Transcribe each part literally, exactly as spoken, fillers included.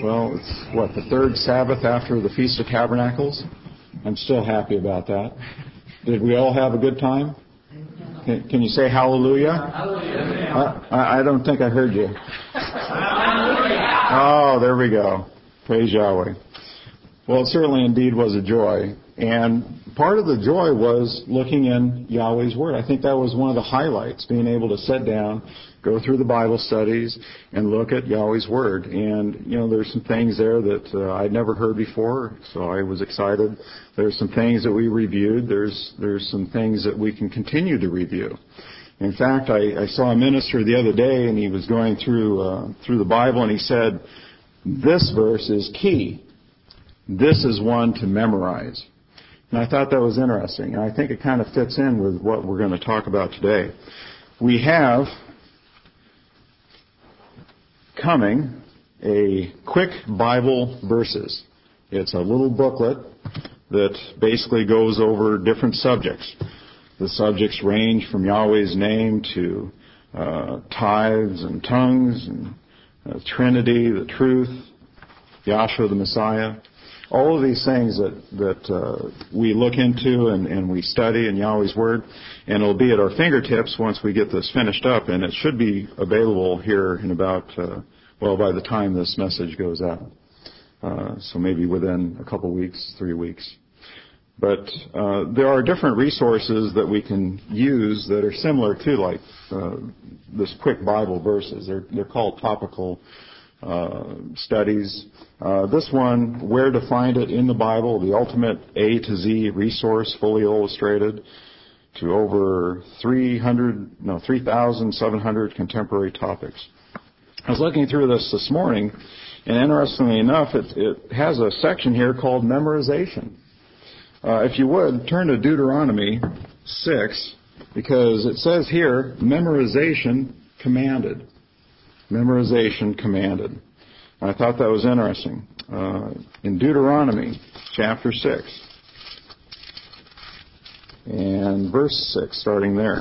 Well, it's, what, the third Sabbath after the Feast of Tabernacles? I'm still happy about that. Did we all have a good time? Can, can you say hallelujah? Hallelujah. I, I don't think I heard you. Oh, there we go. Praise Yahweh. Well, it certainly indeed was a joy. And part of the joy was looking in Yahweh's Word. I think that was one of the highlights, being able to sit down, go through the Bible studies, and look at Yahweh's Word. And, you know, there's some things there that uh, I'd never heard before, so I was excited. There's some things that we reviewed. There's there's some things that we can continue to review. In fact, I, I saw a minister the other day, and he was going through uh, through the Bible, and he said, this verse is key. This is one to memorize. And I thought that was interesting. And I think it kind of fits in with what we're going to talk about today. We have coming a quick Bible verses. It's a little booklet that basically goes over different subjects. The subjects range from Yahweh's name to uh, tithes and tongues and uh, Trinity, the truth, Yahshua the Messiah. All of these things that, that uh, we look into and, and we study in Yahweh's Word, and it'll be at our fingertips once we get this finished up, and it should be available here in about, uh, well, by the time this message goes out. Uh, so maybe within a couple weeks, three weeks. But uh, there are different resources that we can use that are similar to like uh, this quick Bible verses. They're, they're called topical Uh, studies. Uh, this one, Where to Find It in the Bible, the ultimate A to Z resource, fully illustrated, to over three hundred, no, three thousand seven hundred contemporary topics. I was looking through this this morning, and interestingly enough, it, it has a section here called memorization. Uh, if you would, turn to Deuteronomy six, because it says here, memorization commanded. Memorization commanded. I thought that was interesting. Uh, in Deuteronomy chapter six and verse six, starting there.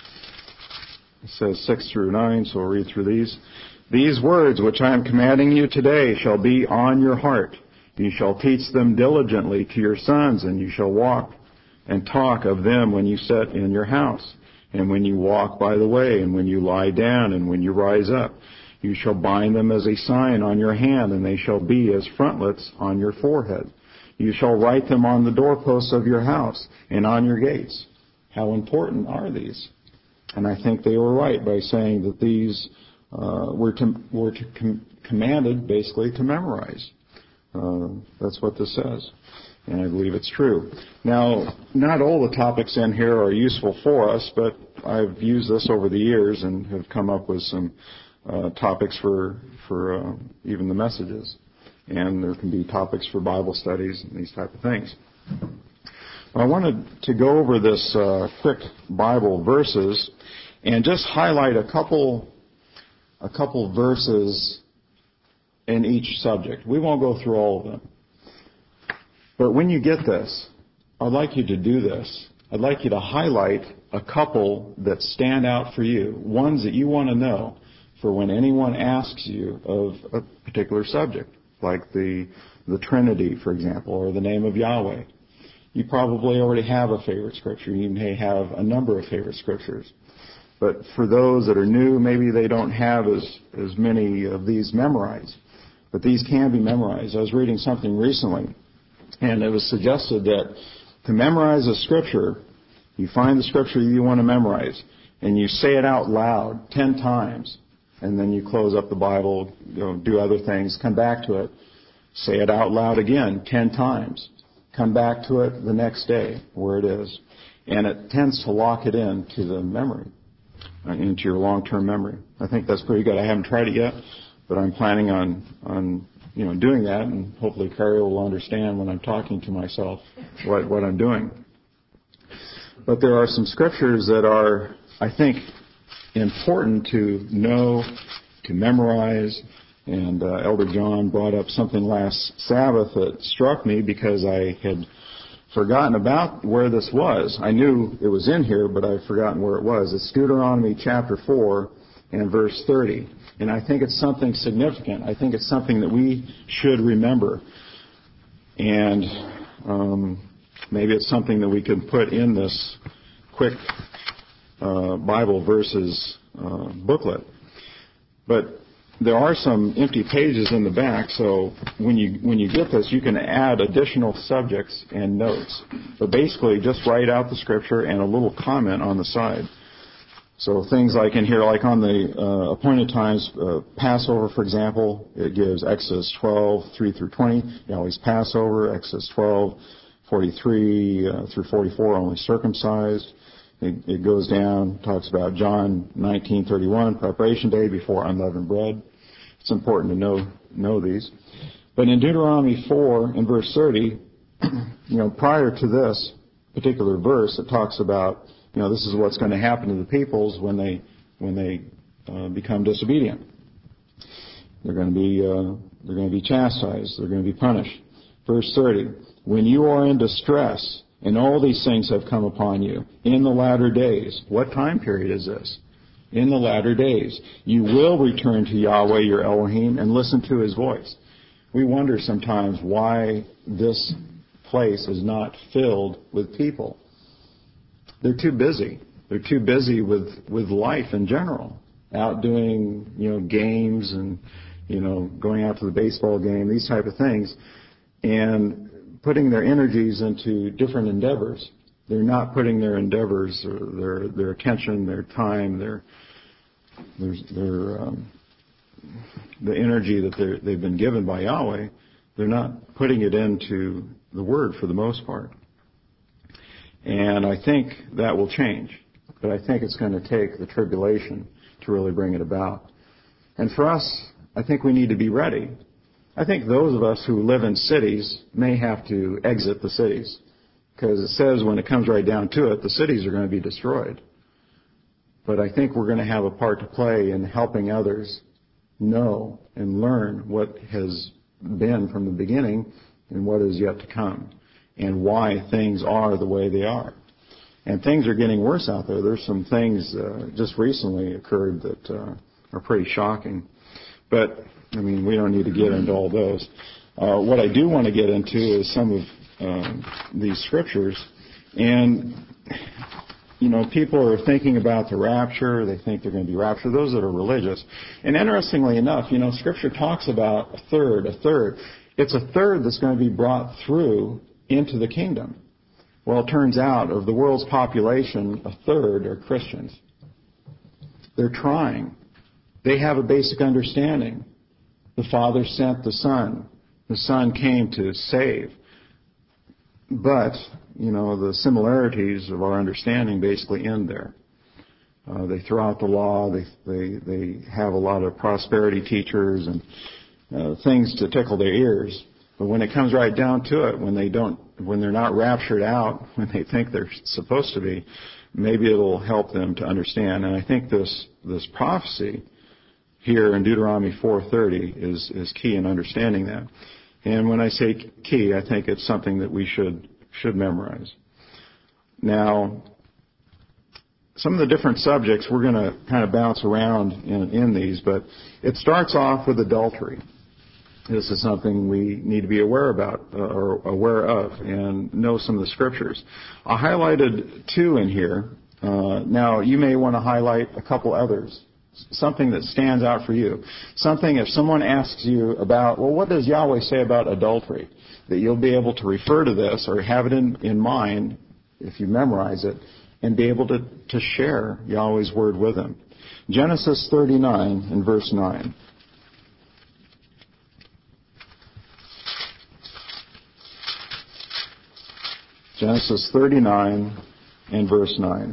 It says six through nine, so we'll read through these. These words which I am commanding you today shall be on your heart. You shall teach them diligently to your sons, and you shall walk and talk of them when you sit in your house, and when you walk by the way, and when you lie down, and when you rise up. You shall bind them as a sign on your hand, and they shall be as frontlets on your forehead. You shall write them on the doorposts of your house and on your gates. How important are these? And I think they were right by saying that these uh, were, to, were to com- commanded basically to memorize. Uh, that's what this says. And I believe it's true. Now, not all the topics in here are useful for us, but I've used this over the years and have come up with some uh, topics for for uh, even the messages. And there can be topics for Bible studies and these type of things. I wanted to go over this uh, quick Bible verses and just highlight a couple a couple verses in each subject. We won't go through all of them. But when you get this, I'd like you to do this. I'd like you to highlight a couple that stand out for you, ones that you want to know for when anyone asks you of a particular subject, like the the Trinity, for example, or the name of Yahweh. You probably already have a favorite scripture. You may have a number of favorite scriptures. But for those that are new, maybe they don't have as, as many of these memorized. But these can be memorized. I was reading something recently, and it was suggested that to memorize a scripture, you find the scripture you want to memorize, and you say it out loud ten times, and then you close up the Bible, you know, do other things, come back to it, say it out loud again ten times, come back to it the next day where it is, and it tends to lock it into the memory, uh, into your long-term memory. I think that's pretty good. I haven't tried it yet, but I'm planning on on you know doing that, and hopefully Carrie will understand when I'm talking to myself what what I'm doing. But there are some scriptures that are, I think, important to know, to memorize. And uh, Elder John brought up something last Sabbath that struck me because I had forgotten about where this was. I knew it was in here, but I'd forgotten where it was. It's Deuteronomy chapter four and verse thirty. And I think it's something significant. I think it's something that we should remember. And um, maybe it's something that we can put in this quick uh, Bible verses uh, booklet. But there are some empty pages in the back, so when you when you get this, you can add additional subjects and notes. But basically, just write out the scripture and a little comment on the side. So things like in here, like on the uh, appointed times, uh, Passover, for example, it gives Exodus twelve, three through twenty, Yahweh's Passover, Exodus twelve, forty-three uh, through forty-four, only circumcised. It, it goes down, talks about John nineteen thirty-one, preparation day before unleavened bread. It's important to know know these. But in Deuteronomy four and verse thirty, you know, prior to this particular verse, it talks about, you know, this is what's going to happen to the peoples when they when they uh, become disobedient. They're going to be uh, they're going to be chastised. They're going to be punished. Verse thirty: when you are in distress, and all these things have come upon you in the latter days. What time period is this? In the latter days, you will return to Yahweh your Elohim and listen to His voice. We wonder sometimes why this place is not filled with people. They're too busy. They're too busy with, with life in general, out doing, you know, games and, you know, going out to the baseball game, these type of things, and putting their energies into different endeavors. They're not putting their endeavors, or their their attention, their time, their their, their um, the energy that they're, they've been given by Yahweh. They're not putting it into the Word for the most part. And I think that will change. But I think it's going to take the tribulation to really bring it about. And for us, I think we need to be ready. I think those of us who live in cities may have to exit the cities. Because it says when it comes right down to it, the cities are going to be destroyed. But I think we're going to have a part to play in helping others know and learn what has been from the beginning and what is yet to come, and why things are the way they are. And things are getting worse out there. There's some things uh, just recently occurred that uh, are pretty shocking. But, I mean, we don't need to get into all those. Uh, what I do want to get into is some of uh, these scriptures. And, you know, people are thinking about the rapture. They think they're going to be raptured, those that are religious. And interestingly enough, you know, Scripture talks about a third, a third. It's a third that's going to be brought through into the kingdom. Well, it turns out of the world's population, a third are Christians. They're trying. They have a basic understanding. The Father sent the Son. The Son came to save. But, you know, the similarities of our understanding basically end there. Uh, they throw out the law. They, they, they have a lot of prosperity teachers and uh, things to tickle their ears. But when it comes right down to it, when they don't, when they're not raptured out, when they think they're supposed to be, maybe it'll help them to understand. And I think this this prophecy here in Deuteronomy four thirty is is key in understanding that. And when I say key, I think it's something that we should should memorize. Now, some of the different subjects we're going to kind of bounce around in, in these, but it starts off with adultery. This is something we need to be aware about, uh, or aware of, and know some of the scriptures. I highlighted two in here. Uh, now, you may want to highlight a couple others. Something that stands out for you. Something, if someone asks you about, well, what does Yahweh say about adultery? That you'll be able to refer to this or have it in, in mind, if you memorize it, and be able to, to share Yahweh's word with them. Genesis thirty-nine and verse nine. Genesis thirty-nine and verse nine.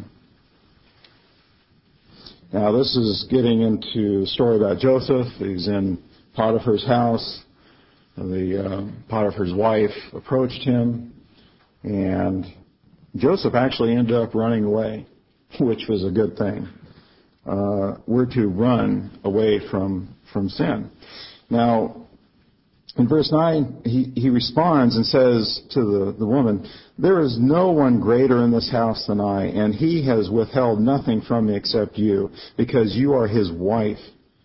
Now, this is getting into a story about Joseph. He's in Potiphar's house. The uh, Potiphar's wife approached him, and Joseph actually ended up running away, which was a good thing. Uh, we're to run away from, from sin. Now, in verse nine, he, he responds and says to the, the woman, "There is no one greater in this house than I, and he has withheld nothing from me except you, because you are his wife.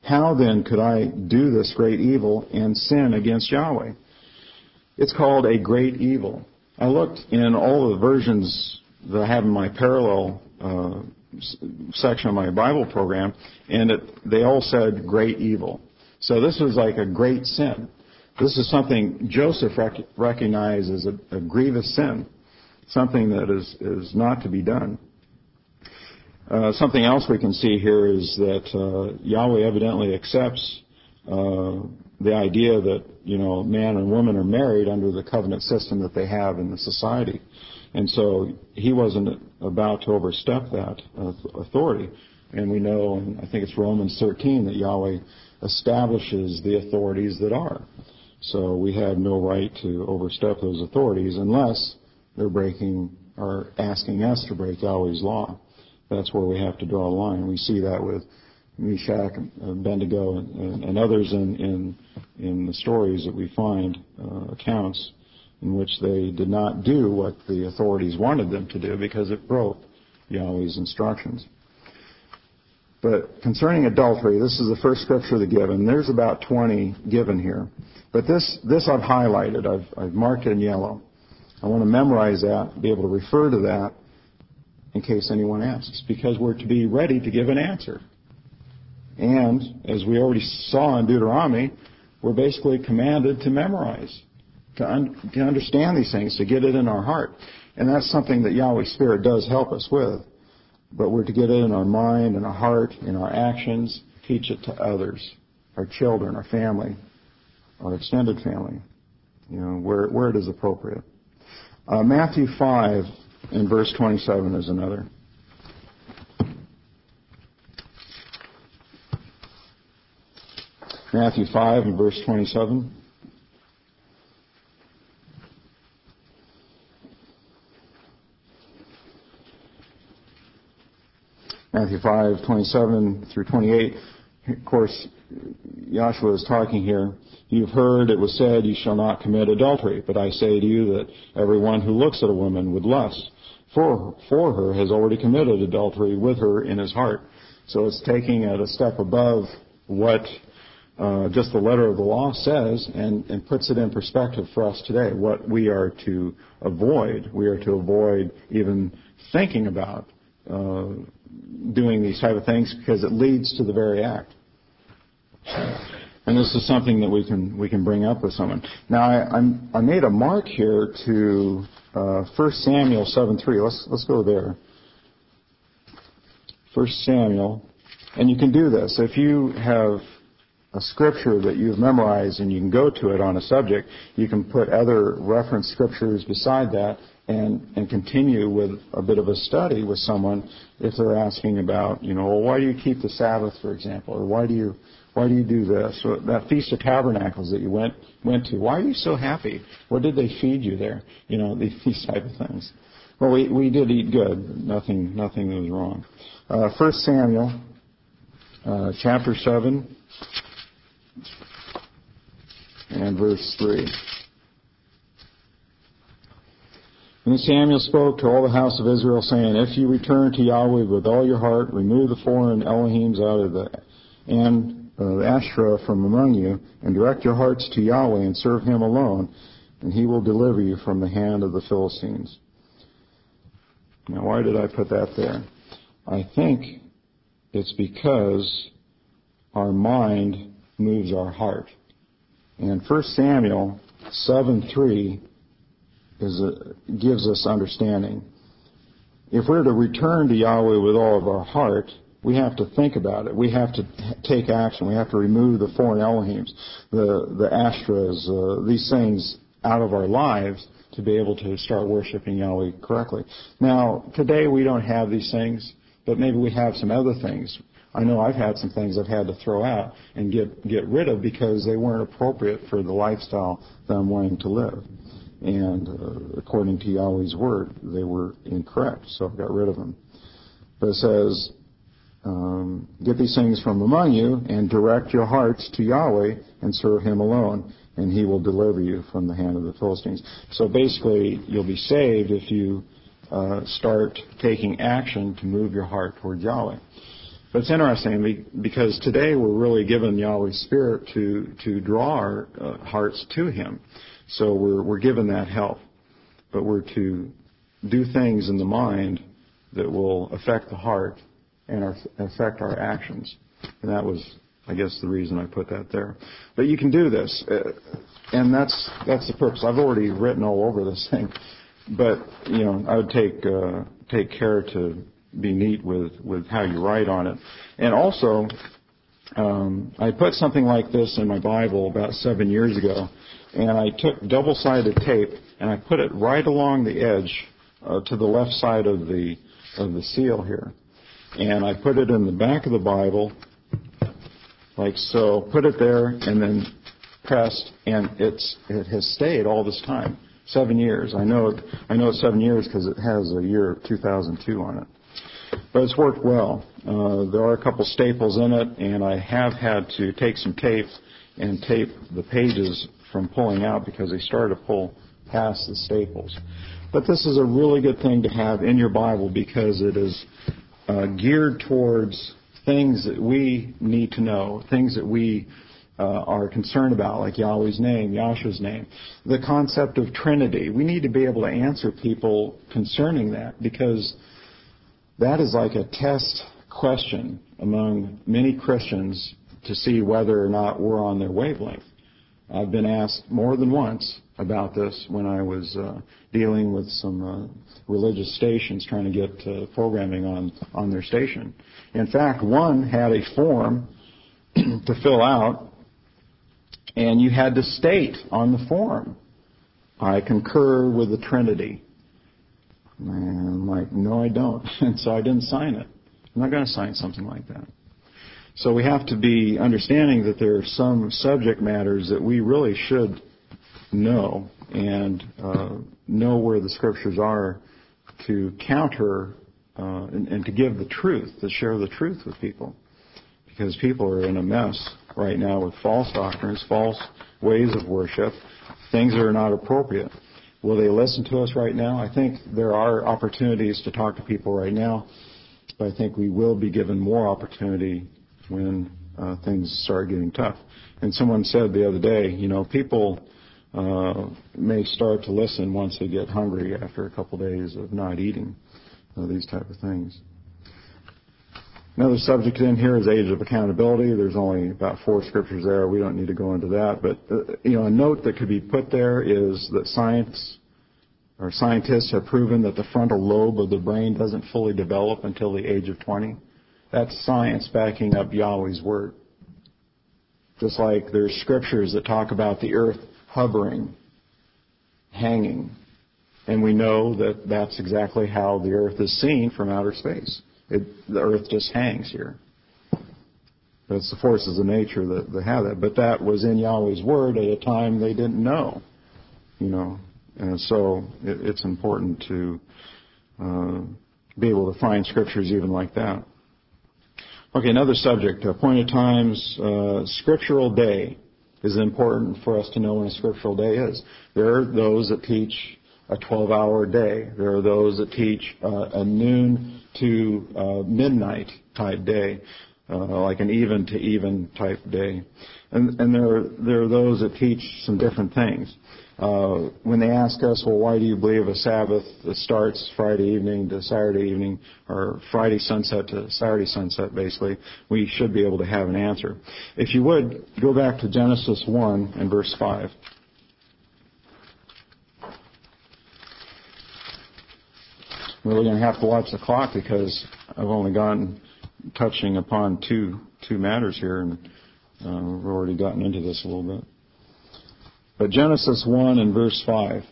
How then could I do this great evil and sin against Yahweh? It's called a great evil. I looked in all the versions that I have in my parallel uh, section of my Bible program, and it, they all said great evil. So this was like a great sin. This is something Joseph rec- recognized as a, a grievous sin, something that is, is not to be done. Uh, something else we can see here is that uh, Yahweh evidently accepts uh, the idea that, you know, man and woman are married under the covenant system that they have in the society. And so he wasn't about to overstep that uh, authority. And we know, and I think it's Romans thirteen, that Yahweh establishes the authorities that are. So we have no right to overstep those authorities unless they're breaking or asking us to break Yahweh's law. That's where we have to draw a line. We see that with Meshach and Abednego and, and, and others in, in in the stories that we find, uh, accounts in which they did not do what the authorities wanted them to do because it broke Yahweh's instructions. But concerning adultery, this is the first scripture that given. There's about twenty given here. But this, this I've highlighted. I've, I've marked it in yellow. I want to memorize that, be able to refer to that in case anyone asks, because we're to be ready to give an answer. And, as we already saw in Deuteronomy, we're basically commanded to memorize, to, un- to understand these things, to get it in our heart. And that's something that Yahweh's Spirit does help us with. But we're to get it in our mind, in our heart, in our actions, teach it to others, our children, our family, our extended family, you know, where, where it is appropriate. Uh, Matthew five in verse twenty-seven is another. Matthew five and verse twenty-seven. Matthew five, twenty-seven through twenty-eight. Of course, Joshua is talking here. You've heard it was said, you shall not commit adultery. But I say to you that everyone who looks at a woman with lust for, for her has already committed adultery with her in his heart. So it's taking it a step above what uh, just the letter of the law says and, and puts it in perspective for us today. What we are to avoid. We are to avoid even thinking about uh, doing these type of things because it leads to the very act. And this is something that we can we can bring up with someone. Now, I, I'm, I made a mark here to uh, First Samuel seven three. Let's let's go there. First Samuel, and you can do this if you have a scripture that you've memorized and you can go to it on a subject. You can put other reference scriptures beside that and and continue with a bit of a study with someone if they're asking about, you know, well, why do you keep the Sabbath, for example, or why do you Why do you do this? Or that Feast of Tabernacles that you went went to. Why are you so happy? What did they feed you there? You know, these type of things. Well, we, we did eat good. Nothing nothing was wrong. Uh, First Samuel, uh, chapter seven, and verse three. And Samuel spoke to all the house of Israel, saying, If you return to Yahweh with all your heart, remove the foreign Elohims out of the and Uh, the Asherah from among you, and direct your hearts to Yahweh and serve Him alone, and He will deliver you from the hand of the Philistines. Now, why did I put that there? I think it's because our mind moves our heart. And First Samuel seven three is a, gives us understanding. If we're to return to Yahweh with all of our heart, we have to think about it. We have to take action. We have to remove the foreign Elohims, the the Ashtoreths, uh, these things out of our lives to be able to start worshiping Yahweh correctly. Now, today we don't have these things, but maybe we have some other things. I know I've had some things I've had to throw out and get get rid of because they weren't appropriate for the lifestyle that I'm wanting to live. And uh, according to Yahweh's word, they were incorrect, so I got rid of them. But it says, Um, get these things from among you and direct your hearts to Yahweh and serve Him alone, and He will deliver you from the hand of the Philistines. So basically, you'll be saved if you uh, start taking action to move your heart toward Yahweh. But it's interesting because today we're really given Yahweh's Spirit to, to draw our uh, hearts to Him. So we're, we're given that help. But we're to do things in the mind that will affect the heart and our, affect our actions. And that was, I guess, the reason I put that there. But you can do this. Uh, and that's, that's the purpose. I've already written all over this thing. But, you know, I would take, uh, take care to be neat with, with how you write on it. And also, um, I put something like this in my Bible about seven years ago, and I took double-sided tape and I put it right along the edge uh, to the left side of the of the seal here, and I put it in the back of the Bible, like so. Put it there and then pressed, and it's it has stayed all this time, seven years. I know it, I know it's seven years because it has a year of two thousand two on it. But it's worked well. Uh, there are a couple staples in it, and I have had to take some tape and tape the pages from pulling out because they started to pull past the staples. But this is a really good thing to have in your Bible because it is uh, geared towards things that we need to know, things that we uh, are concerned about, like Yahweh's name, Yahshua's name. The concept of Trinity. We need to be able to answer people concerning that because that is like a test question among many Christians to see whether or not we're on their wavelength. I've been asked more than once about this when I was uh, dealing with some uh, religious stations trying to get uh, programming on, on their station. In fact, one had a form to fill out, and you had to state on the form, I concur with the Trinity. And I'm like, no, I don't. And so I didn't sign it. I'm not going to sign something like that. So we have to be understanding that there are some subject matters that we really should know and uh, know where the Scriptures are to counter uh, and, and to give the truth, to share the truth with people. Because people are in a mess right now with false doctrines, false ways of worship, things that are not appropriate. Will they listen to us right now? I think there are opportunities to talk to people right now, but I think we will be given more opportunity when uh, things start getting tough. And someone said the other day, you know, people uh, may start to listen once they get hungry after a couple days of not eating, uh, these type of things. Another subject in here is age of accountability. There's only about four scriptures there. We don't need to go into that. But, uh, you know, a note that could be put there is that science or scientists have proven that the frontal lobe of the brain doesn't fully develop until the age of twenty. That's science backing up Yahweh's Word. Just like there's scriptures that talk about the earth hovering, hanging. And we know that that's exactly how the earth is seen from outer space. It, the earth just hangs here. But it's the forces of nature that, that have that. But that was in Yahweh's Word at a time they didn't know. You know, and so it, it's important to uh, be able to find scriptures even like that. Okay, another subject, appointed times, uh, scriptural day is important for us to know when a scriptural day is. There are those that teach a twelve-hour day. There are those that teach uh, a noon to uh, midnight type day, uh, like an even to even type day. And, and there are, there are those that teach some different things. Uh, when they ask us, well, why do you believe a Sabbath that starts Friday evening to Saturday evening, or Friday sunset to Saturday sunset, basically, we should be able to have an answer. If you would, go back to Genesis one and verse five. We're really going to have to watch the clock because I've only gone touching upon two two matters here, and uh, we've already gotten into this a little bit. But Genesis one and verse five,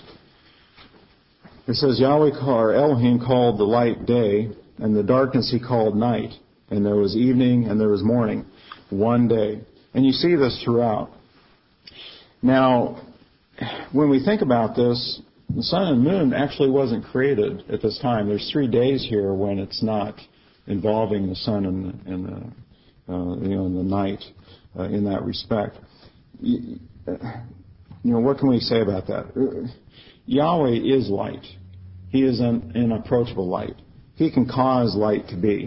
it says, Yahweh or Elohim called the light day, and the darkness he called night. And there was evening and there was morning, one day. And you see this throughout. Now, when we think about this, the sun and moon actually wasn't created at this time. There's three days here when it's not involving the sun and, and the, uh, you know, in the night uh, in that respect. You, you know, what can we say about that? Yahweh is light. He is an inapproachable light. He can cause light to be.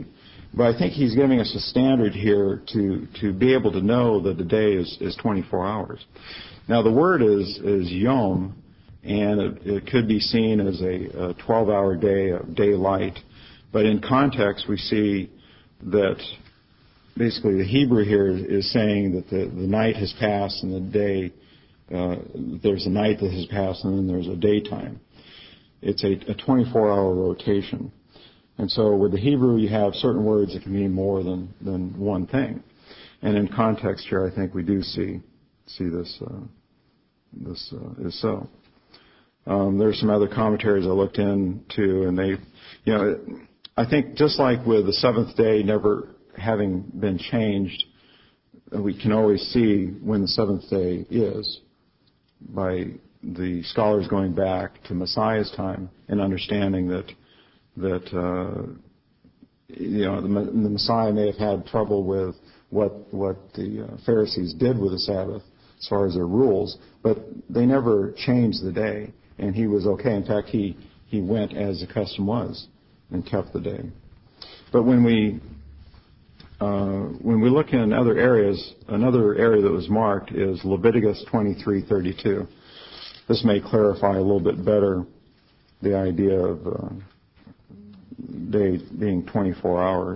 But I think he's giving us a standard here to, to be able to know that the day is, is twenty-four hours. Now the word is, is yom, and it, it could be seen as a, a twelve-hour day, a daylight. But in context, we see that basically the Hebrew here is saying that the, the night has passed and the day, uh, there's a night that has passed and then there's a daytime. It's a, a twenty-four hour rotation. And so with the Hebrew, you have certain words that can mean more than, than one thing. And in context here, I think we do see see this uh, this uh, is so. Um, there's some other commentaries I looked into, and they, you know, I think just like with the seventh day never having been changed, we can always see when the seventh day is by the scholars going back to Messiah's time and understanding that that uh, you know the, the Messiah may have had trouble with what what the uh, Pharisees did with the Sabbath as far as their rules, but they never changed the day, and he was okay. In fact, he he went as the custom was and kept the day. But when we uh, when we look in other areas, another area that was marked is Leviticus twenty-three thirty-two. This may clarify a little bit better the idea of uh, day being twenty-four hours.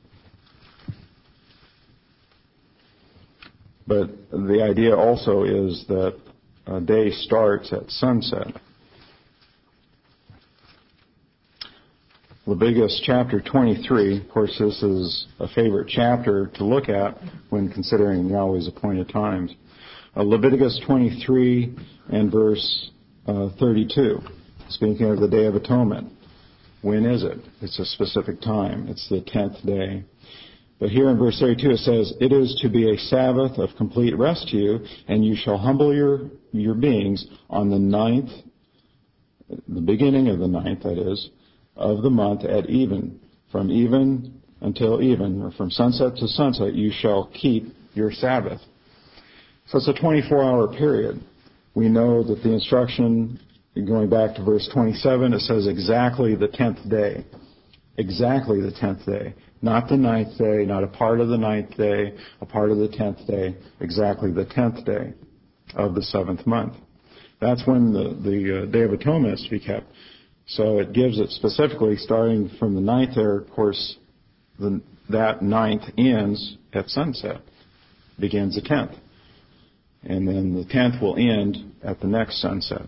But the idea also is that a day starts at sunset. Leviticus chapter twenty-three, of course this is a favorite chapter to look at when considering Yahweh's appointed times. Uh, Leviticus twenty-three and verse uh, thirty-two, speaking of the Day of Atonement. When is it? It's a specific time. It's the tenth day. But here in verse thirty-two it says, "It is to be a Sabbath of complete rest to you, and you shall humble your, your beings on the ninth, the beginning of the ninth, that is, of the month at even. From even until even, or from sunset to sunset, you shall keep your Sabbath." So it's a twenty-four hour period. We know that the instruction, going back to verse twenty-seven, it says exactly the tenth day. Exactly the tenth day. Not the ninth day, not a part of the ninth day, a part of the tenth day. Exactly the tenth day of the seventh month. That's when the, the uh, Day of Atonement is to be kept. So it gives it specifically starting from the ninth there. Of course, the, that ninth ends at sunset. Begins the tenth. And then the tenth will end at the next sunset.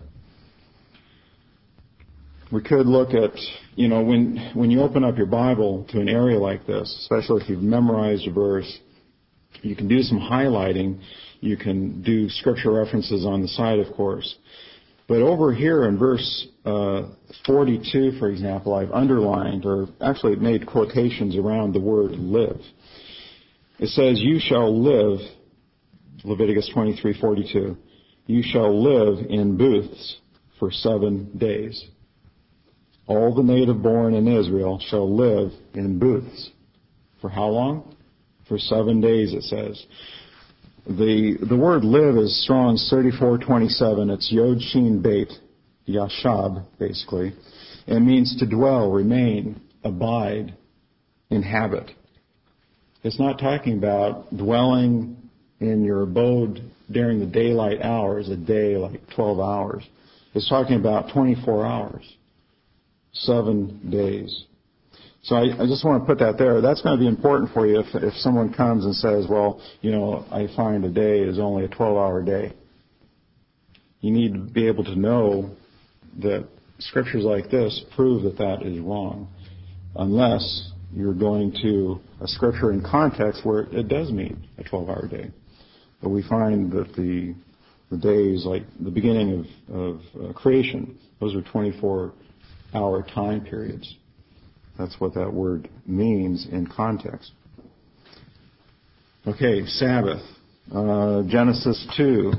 We could look at, you know, when when you open up your Bible to an area like this, especially if you've memorized a verse, you can do some highlighting. You can do scripture references on the side, of course. But over here in verse uh, forty-two, for example, I've underlined, or actually made quotations around the word live. It says, "You shall live," Leviticus twenty-three forty-two, "you shall live in booths for seven days. All the native born in Israel shall live in booths." For how long? For seven days, it says. The the word live is Strong's thirty-four twenty-seven. It's Yod Shin Beit, Yashab, basically. It means to dwell, remain, abide, inhabit. It's not talking about dwelling in your abode during the daylight hours, a day like twelve hours. It's talking about twenty-four hours. Seven days. So I, I just want to put that there. That's going to be important for you if, if someone comes and says, well, you know, I find a day is only a twelve hour day. You need to be able to know that scriptures like this prove that that is wrong, unless you're going to a scripture in context where it does mean a twelve hour day. But we find that the the days, like the beginning of, of uh, creation, those are twenty-four hour time periods. That's what that word means in context. Okay, Sabbath. Uh, Genesis two.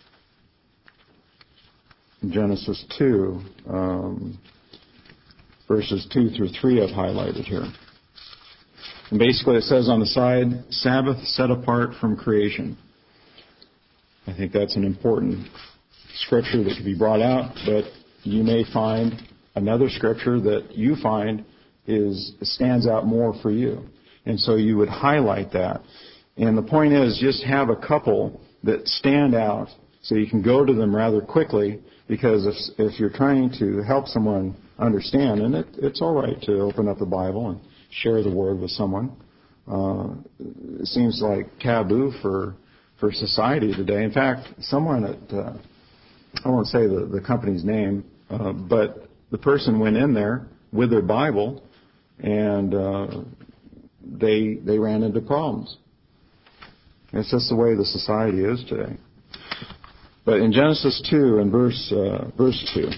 Genesis two, um, verses two through three I've highlighted here. And basically it says on the side, Sabbath set apart from creation. I think that's an important scripture that could be brought out, but you may find another scripture that you find is stands out more for you. And so you would highlight that. And the point is, just have a couple that stand out so you can go to them rather quickly, because if, if you're trying to help someone understand, and it, it's all right to open up the Bible and share the Word with someone. Uh, it seems like taboo for for society today. In fact, someone at, uh, I won't say the, the company's name, uh, but the person went in there with their Bible, and uh, they they ran into problems. It's just the way the society is today. But in Genesis two and verse uh, verse two,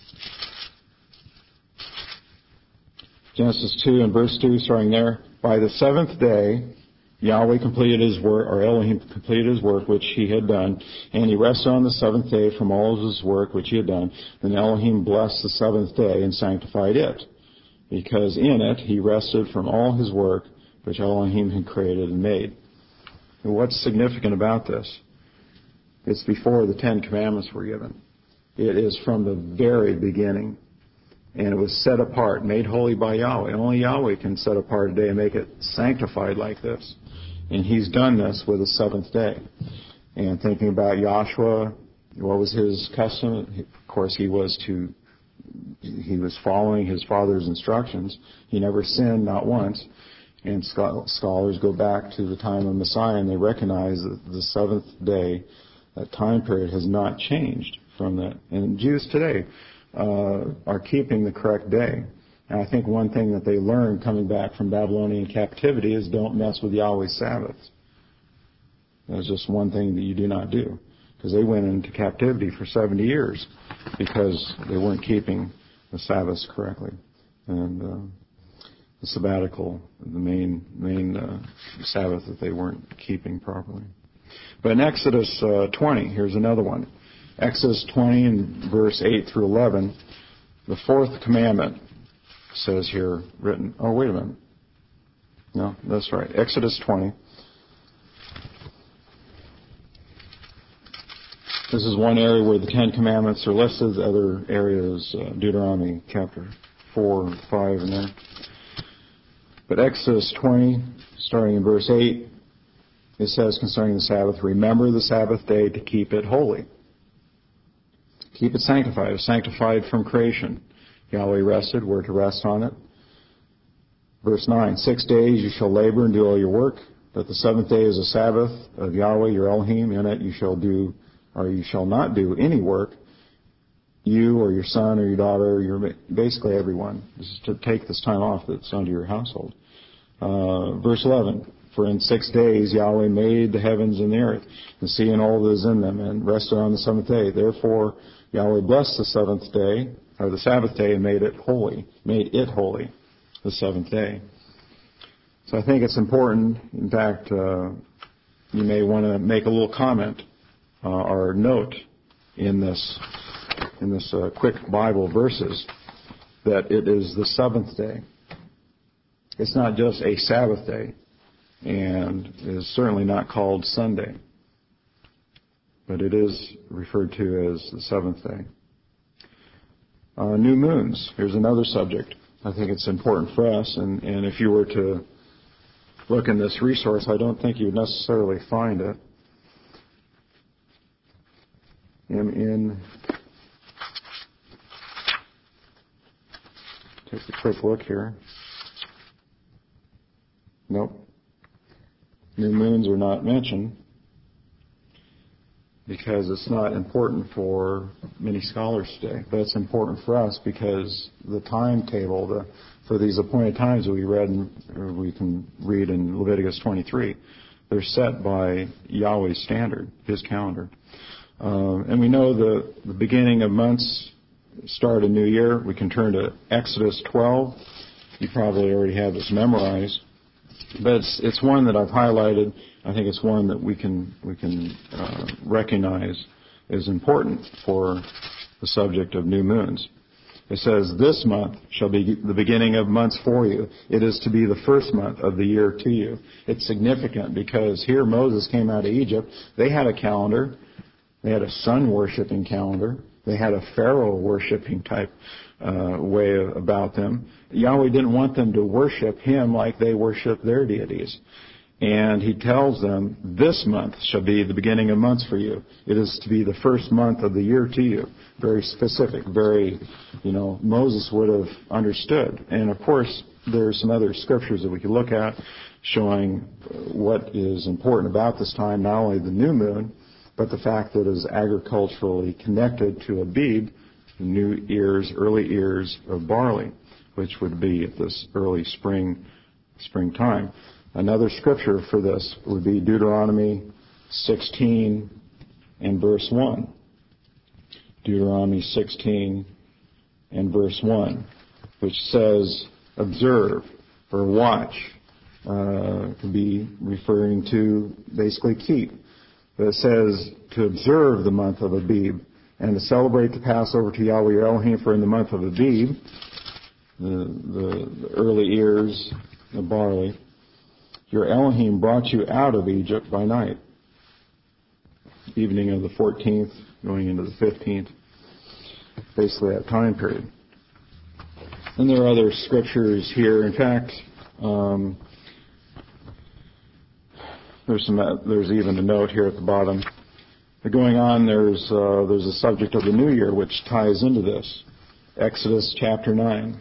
Genesis two and verse two, starting there, by the seventh day Yahweh completed his work, or Elohim completed his work which he had done, and he rested on the seventh day from all of his work which he had done. Then Elohim blessed the seventh day and sanctified it, because in it he rested from all his work which Elohim had created and made. And what's significant about this? It's before the Ten Commandments were given. It is from the very beginning. And it was set apart, made holy by Yahweh. Only Yahweh can set apart a day and make it sanctified like this. And he's done this with the seventh day. And thinking about Joshua, what was his custom? Of course, he was to, he was following his father's instructions. He never sinned, not once. And scholars go back to the time of Messiah, and they recognize that the seventh day, that time period, has not changed from that. And Jews today uh, are keeping the correct day. And I think one thing that they learned coming back from Babylonian captivity is don't mess with Yahweh's Sabbaths. That's just one thing that you do not do, because they went into captivity for seventy years because they weren't keeping the Sabbaths correctly. And uh, the sabbatical, the main main uh, Sabbath that they weren't keeping properly. But in Exodus uh, twenty, here's another one. Exodus twenty and verse eight through eleven, the fourth commandment says here, written, oh, wait a minute. No, that's right. Exodus twenty. This is one area where the Ten Commandments are listed. The other area is uh, Deuteronomy chapter four and five in there. But Exodus twenty, starting in verse eight, it says concerning the Sabbath, remember the Sabbath day to keep it holy. Keep it sanctified. It was sanctified from creation. Yahweh rested. We're to rest on it. Verse nine, six days you shall labor and do all your work, but the seventh day is a Sabbath of Yahweh your Elohim. In it you shall do, or you shall not do any work, you or your son or your daughter, or your, basically everyone. This is to take this time off that's under your household. Uh, verse eleven, for in six days Yahweh made the heavens and the earth, the sea and all that is in them, and rested on the seventh day. Therefore Yahweh blessed the seventh day, or the Sabbath day, and made it holy, made it holy, the seventh day. So I think it's important. In fact, uh, you may want to make a little comment uh, or note in this in this uh, quick Bible verses that it is the seventh day. It's not just a Sabbath day, and it is certainly not called Sunday, but it is referred to as the seventh day. Uh, new moons. Here's another subject. I think it's important for us, and, and if you were to look in this resource, I don't think you would necessarily find it. In, in take a quick look here. Nope. New moons are not mentioned because it's not important for many scholars today. But it's important for us because the timetable the, for these appointed times that we read, in, or we can read in Leviticus twenty-three, they're set by Yahweh's standard, His calendar. Uh, and we know the, the beginning of months start a new year. We can turn to Exodus twelve. You probably already have this memorized. But it's, it's one that I've highlighted. I think it's one that we can we can uh, recognize as important for the subject of new moons. It says, this month shall be the beginning of months for you. It is to be the first month of the year to you. It's significant because here Moses came out of Egypt. They had a calendar. They had a sun-worshipping calendar. They had a Pharaoh worshiping type uh, way about them. Yahweh didn't want them to worship Him like they worship their deities. And He tells them, this month shall be the beginning of months for you. It is to be the first month of the year to you. Very specific, very, you know, Moses would have understood. And of course, there's some other scriptures that we could look at showing what is important about this time, not only the new moon, but the fact that it is agriculturally connected to Abib, the new ears, early ears of barley, which would be at this early spring, springtime. Another scripture for this would be Deuteronomy sixteen and verse one. Deuteronomy sixteen and verse one, which says, observe or watch, uh, could be referring to basically keep. But it says to observe the month of Abib and to celebrate the Passover to Yahweh your Elohim, for in the month of Abib, the, the, the early ears of barley, your Elohim brought you out of Egypt by night. Evening of the fourteenth, going into the fifteenth, basically that time period. And there are other scriptures here. In fact, um, there's some. Uh, there's even a note here at the bottom. Going on, there's uh, there's a subject of the new year which ties into this. Exodus chapter nine.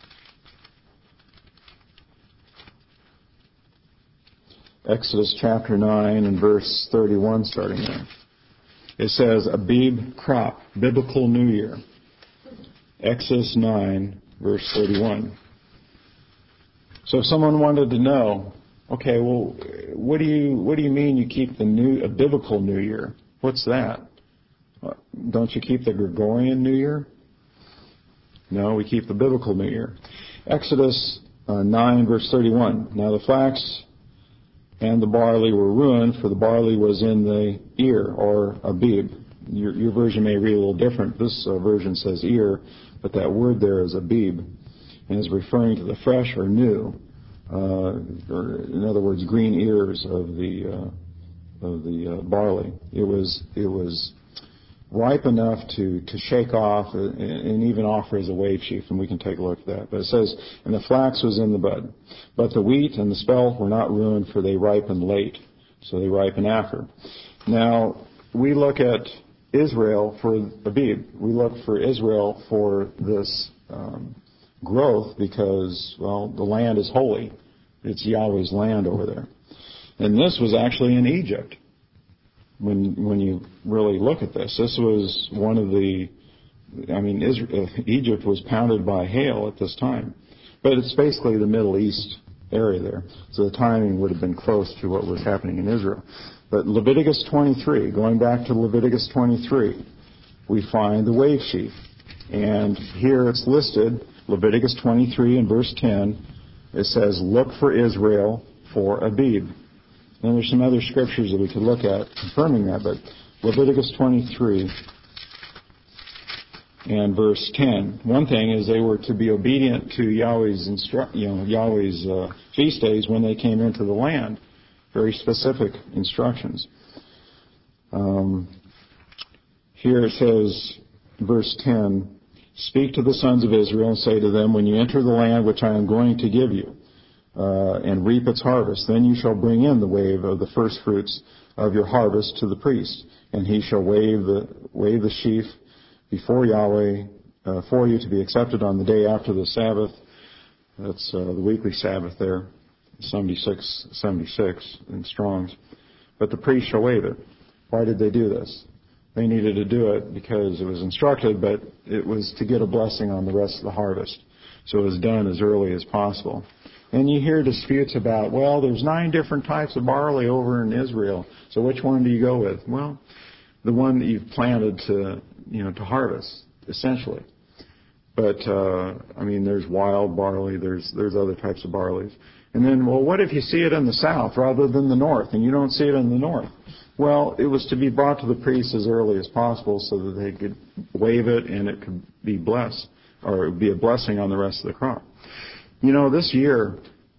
Exodus chapter nine and verse thirty-one, starting there. It says, Abib crop, biblical New Year. Exodus nine, verse thirty-one. So if someone wanted to know, okay, well, what do you what do you mean you keep the new a biblical New Year? What's that? Don't you keep the Gregorian New Year? No, we keep the biblical New Year. Exodus uh, nine, verse thirty-one. Now the flax and the barley were ruined, for the barley was in the ear, or Abib. Your, your version may read a little different. This uh, version says ear, but that word there is Abib, and is referring to the fresh or new, uh, or in other words, green ears of the uh, of the uh, barley. It was it was ripe enough to, to shake off and, and even offer as a wave sheaf, and we can take a look at that. But it says, and the flax was in the bud. But the wheat and the spelt were not ruined, for they ripen late. So they ripen after. Now, we look at Israel for Abib. We look for Israel for this um, growth because, well, the land is holy. It's Yahweh's land over there. And this was actually in Egypt. When when you really look at this, this was one of the, I mean, Israel, Egypt was pounded by hail at this time. But it's basically the Middle East area there. So the timing would have been close to what was happening in Israel. But Leviticus twenty-three, going back to Leviticus twenty-three, we find the wave sheaf. And here it's listed, Leviticus twenty-three and verse ten, it says, look for Israel for Abib. And there's some other scriptures that we could look at confirming that, but Leviticus twenty-three and verse ten. One thing is they were to be obedient to Yahweh's instru- you know, Yahweh's uh, feast days when they came into the land. Very specific instructions. Um, here it says, verse ten, speak to the sons of Israel and say to them, when you enter the land which I am going to give you, Uh, and reap its harvest. Then you shall bring in the wave of the first fruits of your harvest to the priest, and he shall wave the wave the sheaf before Yahweh uh, for you to be accepted on the day after the Sabbath. That's uh, the weekly Sabbath there, seventy-six, seventy-six in Strong's. But the priest shall wave it. Why did they do this? They needed to do it because it was instructed, but it was to get a blessing on the rest of the harvest. So it was done as early as possible. And you hear disputes about, well, there's nine different types of barley over in Israel, so which one do you go with? Well, the one that you've planted to, you know, to harvest, essentially. But, uh, I mean, there's wild barley, there's there's other types of barleys. And then, well, what if you see it in the south rather than the north, and you don't see it in the north? Well, it was to be brought to the priests as early as possible so that they could wave it and it could be blessed, or it would be a blessing on the rest of the crop. You know, this year,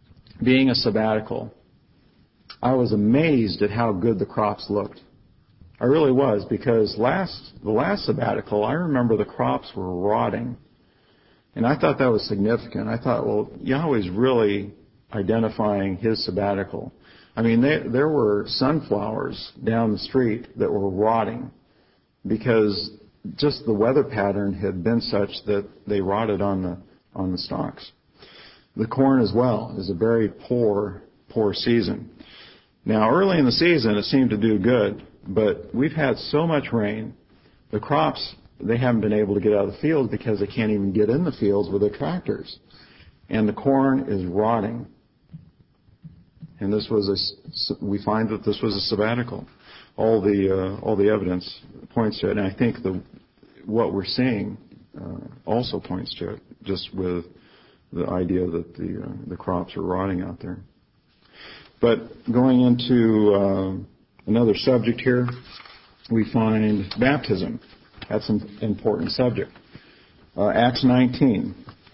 being a sabbatical, I was amazed at how good the crops looked. I really was, because last the last sabbatical, I remember the crops were rotting. And I thought that was significant. I thought, well, Yahweh's really identifying his sabbatical. I mean, they, there were sunflowers down the street that were rotting because just the weather pattern had been such that they rotted on the on the stalks. The corn as well is a very poor, poor season. Now, early in the season, it seemed to do good, but we've had so much rain, the crops, they haven't been able to get out of the fields because they can't even get in the fields with their tractors. And the corn is rotting. And this was a, we find that this was a sabbatical. All the uh, all the evidence points to it, and I think the what we're seeing uh, also points to it, just with the idea that the uh, the crops are rotting out there. But going into uh, another subject here, we find baptism. That's an important subject. Uh, Acts nineteen.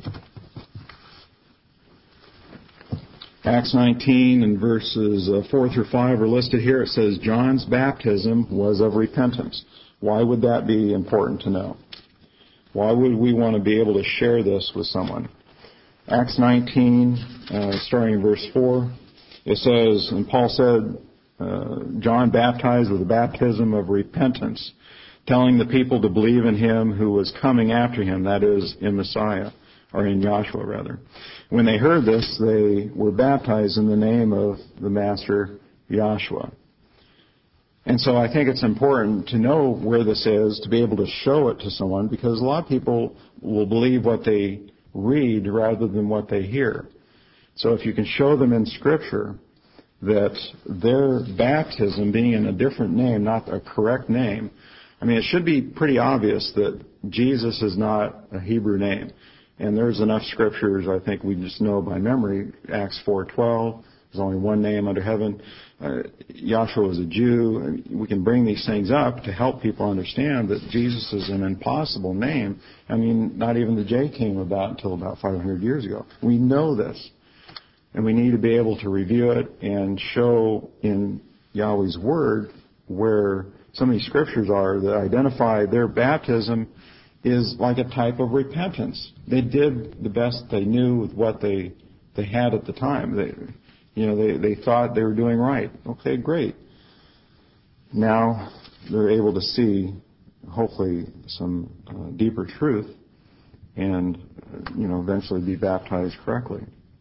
Acts nineteen and verses uh, four through five are listed here. It says, John's baptism was of repentance. Why would that be important to know? Why would we want to be able to share this with someone? Acts nineteen, uh, starting in verse four, it says, and Paul said, uh, John baptized with a baptism of repentance, telling the people to believe in him who was coming after him, that is, in Messiah, or in Yahshua rather. When they heard this, they were baptized in the name of the Master Yahshua. And so I think it's important to know where this is, to be able to show it to someone, because a lot of people will believe what they read rather than what they hear. So if you can show them in Scripture that their baptism being in a different name, not a correct name, I mean, it should be pretty obvious that Jesus is not a Hebrew name. And there's enough scriptures, I think we just know by memory. Acts four twelve, there's only one name under heaven. Uh, Yahshua was a Jew. We can bring these things up to help people understand that Jesus is an impossible name. I mean, not even the J came about until about five hundred years ago. We know this. And we need to be able to review it and show in Yahweh's Word where some of these scriptures are that identify their baptism is like a type of repentance. They did the best they knew with what they they had at the time. They, you know, they, they thought they were doing right. Okay, great. Now they're able to see, hopefully, some uh, deeper truth and, uh, you know, eventually be baptized correctly.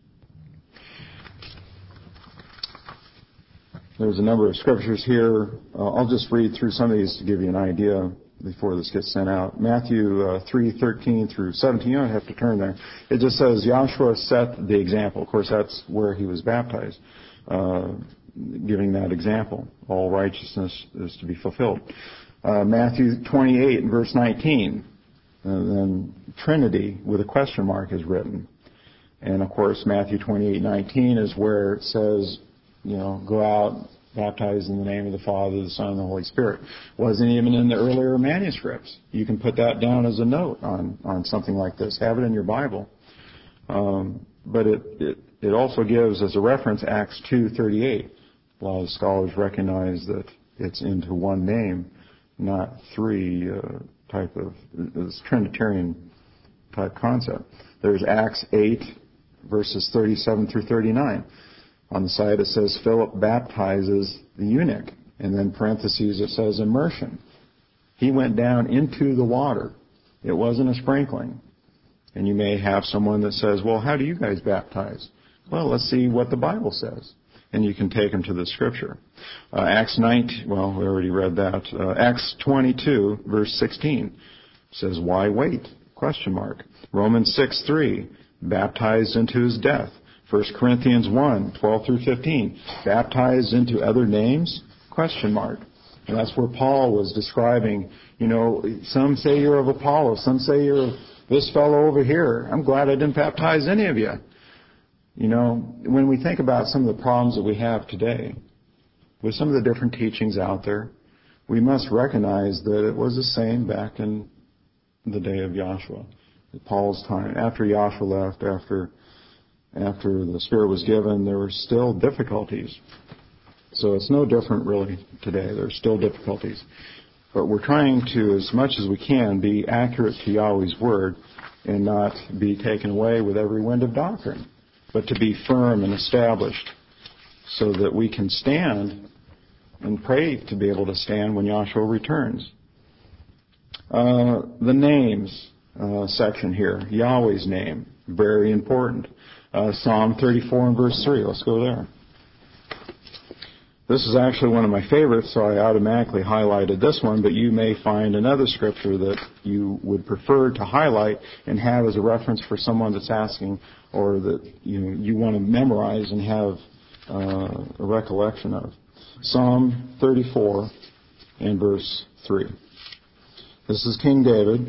There's a number of scriptures here. Uh, I'll just read through some of these to give you an idea before this gets sent out. Matthew uh, three thirteen through seventeen. You don't have to turn there. It just says Yahshua set the example. Of course, that's where he was baptized, uh, giving that example. All righteousness is to be fulfilled. Uh, Matthew twenty-eight and verse nineteen. And then Trinity with a question mark is written. And of course, Matthew twenty-eight nineteen is where it says, you know, go out, baptized in the name of the Father, the Son, and the Holy Spirit. Wasn't even in the earlier manuscripts. You can put that down as a note on, on something like this. Have it in your Bible. Um, but it, it, it also gives as a reference Acts two thirty-eight. A lot of scholars recognize that it's into one name, not three uh, type of, this Trinitarian type concept. There's Acts eight, verses thirty-seven through thirty-nine. On the side it says Philip baptizes the eunuch. And then parentheses it says immersion. He went down into the water. It wasn't a sprinkling. And you may have someone that says, well, how do you guys baptize? Well, let's see what the Bible says. And you can take them to the Scripture. Uh, Acts nineteen, well, we already read that. Uh, Acts twenty-two, verse sixteen says, why wait? Question mark. Romans six three, baptized into his death. First Corinthians one, twelve through fifteen, baptized into other names? Question mark. And that's where Paul was describing, you know, some say you're of Apollos, some say you're of this fellow over here. I'm glad I didn't baptize any of you. You know, when we think about some of the problems that we have today, with some of the different teachings out there, we must recognize that it was the same back in the day of Yahshua, Paul's time. After Yahshua left, after after the Spirit was given, there were still difficulties. So it's no different really today. There's still difficulties. But we're trying to, as much as we can, be accurate to Yahweh's Word and not be taken away with every wind of doctrine, but to be firm and established so that we can stand and pray to be able to stand when Yahshua returns. Uh, the names uh, section here, Yahweh's name, very important. Uh, Psalm thirty-four and verse three. Let's go there. This is actually one of my favorites, so I automatically highlighted this one, but you may find another scripture that you would prefer to highlight and have as a reference for someone that's asking, or that you know, you want to memorize and have uh, a recollection of. Psalm thirty-four and verse three. This is King David.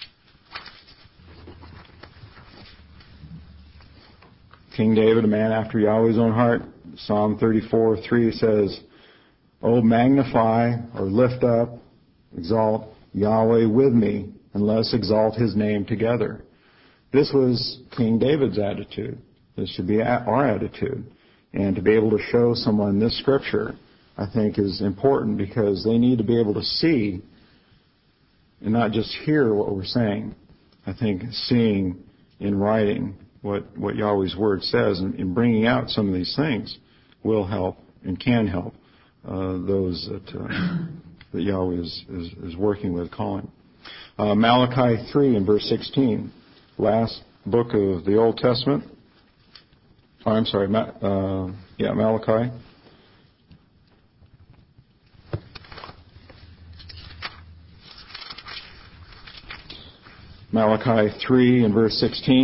King David, a man after Yahweh's own heart. Psalm thirty-four three says, "O magnify or lift up, exalt Yahweh with me, and let us exalt His name together." This was King David's attitude. This should be our attitude. And to be able to show someone this scripture, I think, is important because they need to be able to see and not just hear what we're saying. I think seeing in writing what, what Yahweh's Word says and, and bringing out some of these things will help and can help uh, those that, uh, that Yahweh is, is, is working with, calling. Uh, Malachi three and verse sixteen, last book of the Old Testament. Oh, I'm sorry, Ma- uh, yeah, Malachi. Malachi three and verse sixteen.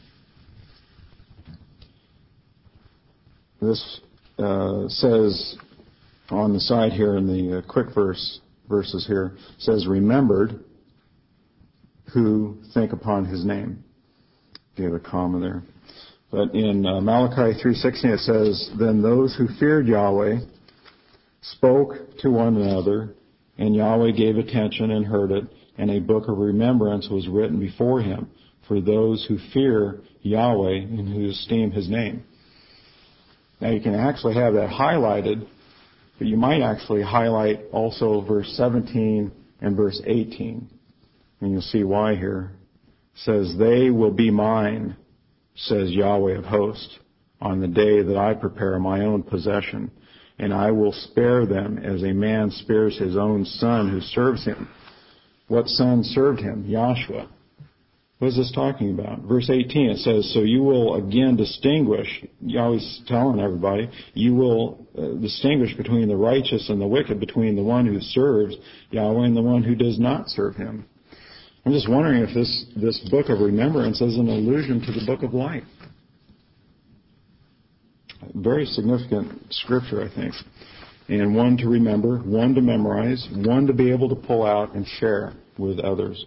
This uh, says on the side here in the uh, quick verse verses here, says, "Remembered who think upon His name." Gave a comma there. But in uh, Malachi three sixteen it says, "Then those who feared Yahweh spoke to one another, and Yahweh gave attention and heard it, and a book of remembrance was written before Him for those who fear Yahweh and who esteem His name." Now you can actually have that highlighted, but you might actually highlight also verse seventeen and verse eighteen. And you'll see why here. It says, "They will be mine, says Yahweh of hosts, on the day that I prepare my own possession, and I will spare them as a man spares his own son who serves him." What son served him? Yahshua. What is this talking about? Verse eighteen, it says, "So you will again distinguish," Yahweh's telling everybody, you will uh, distinguish between the righteous and the wicked, between the one who serves Yahweh and the one who does not serve Him. I'm just wondering if this, this book of remembrance is an allusion to the book of life. Very significant scripture, I think. And one to remember, one to memorize, one to be able to pull out and share with others.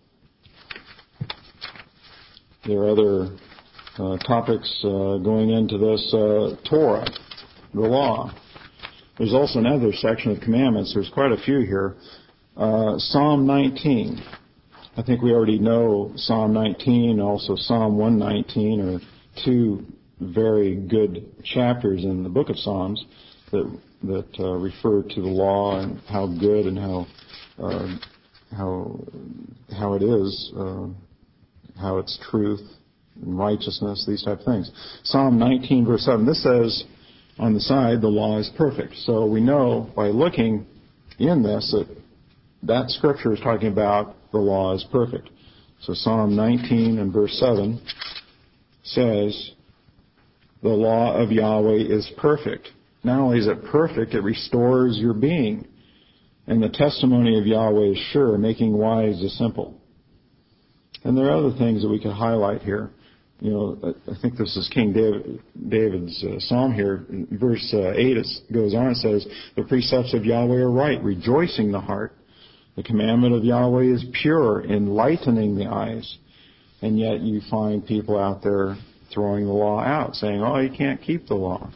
There are other uh, topics uh, going into this uh, Torah, the law. There's also another section of commandments. There's quite a few here. Uh, Psalm nineteen. I think we already know Psalm nineteen, also Psalm one nineteen are two very good chapters in the book of Psalms that that uh, refer to the law and how good and how uh, how how it is, uh, how it's truth and righteousness, these type of things. Psalm nineteen, verse seven. This says on the side, "The law is perfect." So we know by looking in this that that scripture is talking about the law is perfect. So Psalm nineteen and verse seven says, "The law of Yahweh is perfect." Not only is it perfect, it restores your being. And the testimony of Yahweh is sure, making wise the simple. And there are other things that we could highlight here. You know, I think this is King David, David's uh, psalm here. In verse uh, eight, it goes on and says, "The precepts of Yahweh are right, rejoicing the heart. The commandment of Yahweh is pure, enlightening the eyes." And yet you find people out there throwing the law out, saying, "Oh, you can't keep the law."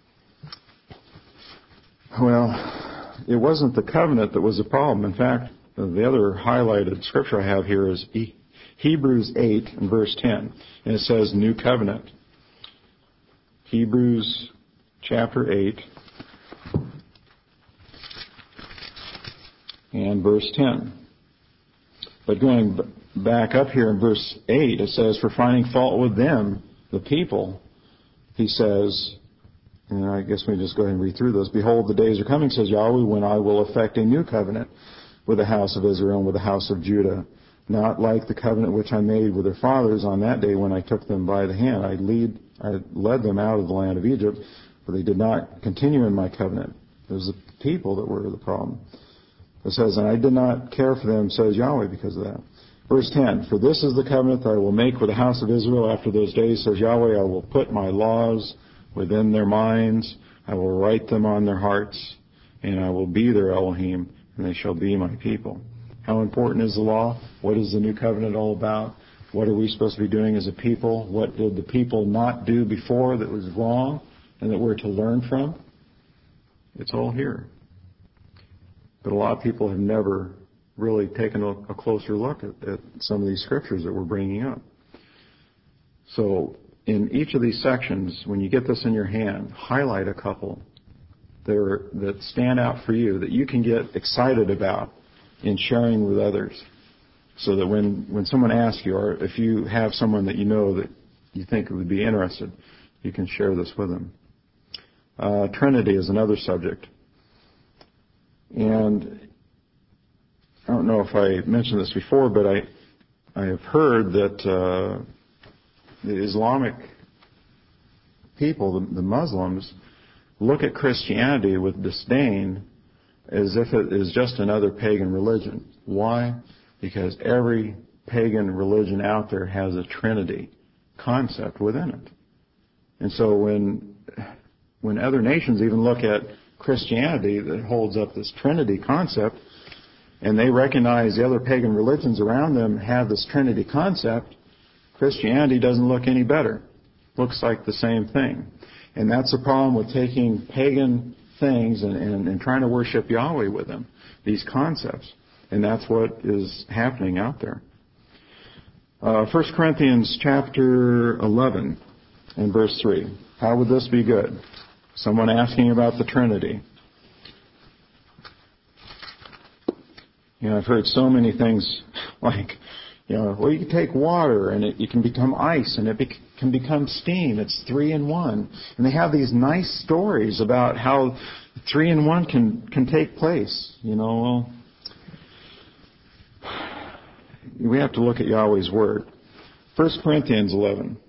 Well, it wasn't the covenant that was the problem. In fact, the other highlighted scripture I have here is Hebrews eight and verse ten. And it says, "New covenant." Hebrews chapter eight and verse ten. But going b- back up here in verse eight, it says, for finding fault with them, the people, he says, and I guess we just go ahead and read through those. Behold, the days are coming, says Yahweh, when I will effect a new covenant with the house of Israel and with the house of Judah, not like the covenant which I made with their fathers on that day when I took them by the hand. I lead, I led them out of the land of Egypt, but they did not continue in my covenant. It was the people that were the problem. It says, and I did not care for them, says Yahweh, because of that. Verse ten, for this is the covenant that I will make with the house of Israel after those days, says Yahweh, I will put my laws within their minds, I will write them on their hearts, and I will be their Elohim, and they shall be my people. How important is the law? What is the new covenant all about? What are we supposed to be doing as a people? What did the people not do before that was wrong and that we're to learn from? It's all here. But a lot of people have never really taken a, a closer look at, at some of these scriptures that we're bringing up. So in each of these sections, when you get this in your hand, highlight a couple that, are, that stand out for you, that you can get excited about in sharing with others, so that when, when someone asks you, or if you have someone that you know that you think would be interested, you can share this with them. Uh, Trinity is another subject. And I don't know if I mentioned this before, but I I have heard that uh, the Islamic people, the, the Muslims, look at Christianity with disdain as if it is just another pagan religion. Why? Because every pagan religion out there has a Trinity concept within it. And so when when other nations even look at Christianity that holds up this Trinity concept, and they recognize the other pagan religions around them have this Trinity concept, Christianity doesn't look any better. Looks like the same thing. And that's the problem with taking pagan things and, and, and trying to worship Yahweh with them, these concepts. And that's what is happening out there. Uh, First Corinthians chapter eleven and verse three. How would this be good? Someone asking about the Trinity. You know, I've heard so many things like, you know, well, you can take water and it, it can become ice and it be, can become steam. It's three in one. And they have these nice stories about how three in one can, can take place. You know, well, we have to look at Yahweh's Word. First Corinthians eleven.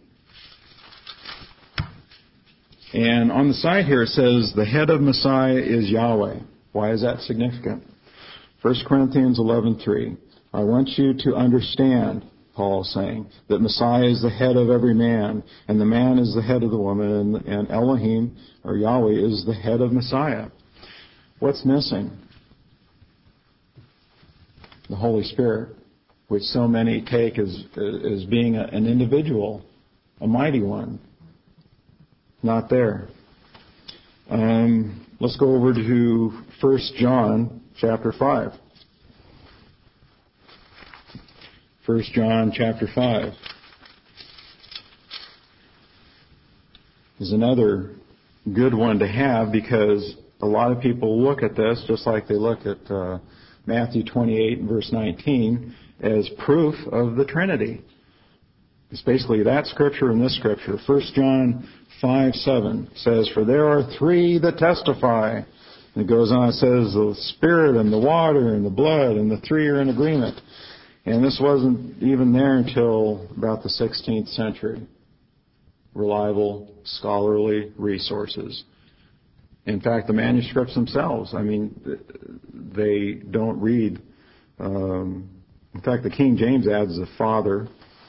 And on the side here it says, the head of Messiah is Yahweh. Why is that significant? First Corinthians eleven three. I want you to understand, Paul is saying, that Messiah is the head of every man, and the man is the head of the woman, and, and Elohim, or Yahweh, is the head of Messiah. What's missing? The Holy Spirit, which so many take as, as being a, an individual, a mighty one. Not there. Um, let's go over to First John chapter five. First John chapter five is another good one to have, because a lot of people look at this just like they look at uh, Matthew twenty-eight verse nineteen as proof of the Trinity. It's basically that scripture and this scripture. First John five seven says, for there are three that testify. And it goes on, it says, the Spirit and the water and the blood, and the three are in agreement. And this wasn't even there until about the sixteenth century. Reliable, scholarly resources. In fact, the manuscripts themselves, I mean, they don't read. Um, in fact, the King James adds the Father,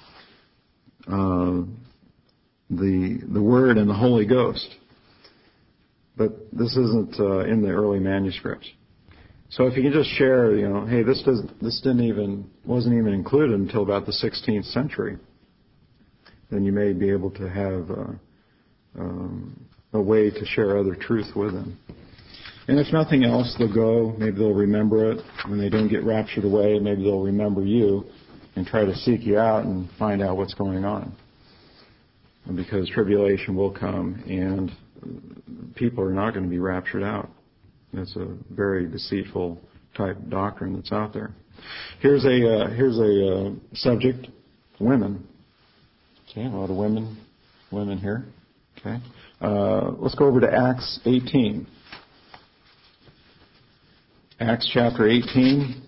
uh, the the Word, and the Holy Ghost. But this isn't uh, in the early manuscripts. So if you can just share, you know, hey, this does this didn't even wasn't even included until about the sixteenth century, then you may be able to have uh, um, a way to share other truth with them. And if nothing else, they'll go. Maybe they'll remember it when they don't get raptured away. Maybe they'll remember you and try to seek you out and find out what's going on. And because tribulation will come, and people are not going to be raptured out. It's a very deceitful type doctrine that's out there. Here's a uh, here's a uh, subject: women. Okay, a lot of women, women here. Okay, uh, let's go over to Acts eighteen. Acts chapter eighteen.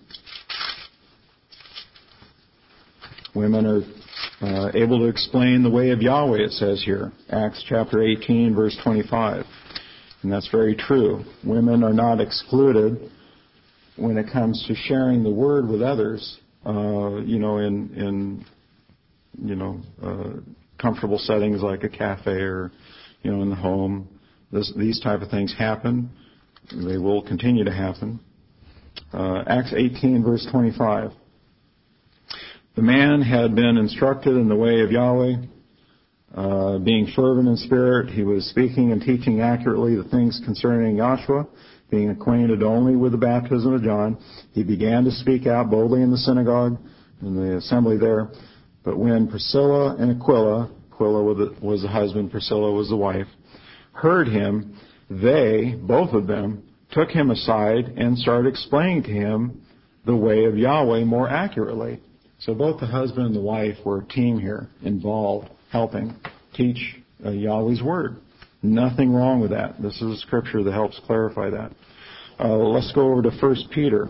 Women are uh, able to explain the way of Yahweh, it says here. Acts chapter eighteen, verse twenty-five. And that's very true. Women are not excluded when it comes to sharing the word with others, uh, you know, in, in you know, uh, comfortable settings like a cafe or, you know, in the home. This, these type of things happen. They will continue to happen. Uh, Acts eighteen, verse twenty-five. The man had been instructed in the way of Yahweh, uh, being fervent in spirit. He was speaking and teaching accurately the things concerning Yahshua, being acquainted only with the baptism of John. He began to speak out boldly in the synagogue, in the assembly there. But when Priscilla and Aquila, Aquila was the husband, Priscilla was the wife, heard him, they, both of them, took him aside and started explaining to him the way of Yahweh more accurately. So both the husband and the wife were a team here, involved, helping teach uh, Yahweh's word. Nothing wrong with that. This is a scripture that helps clarify that. Uh, let's go over to First Peter.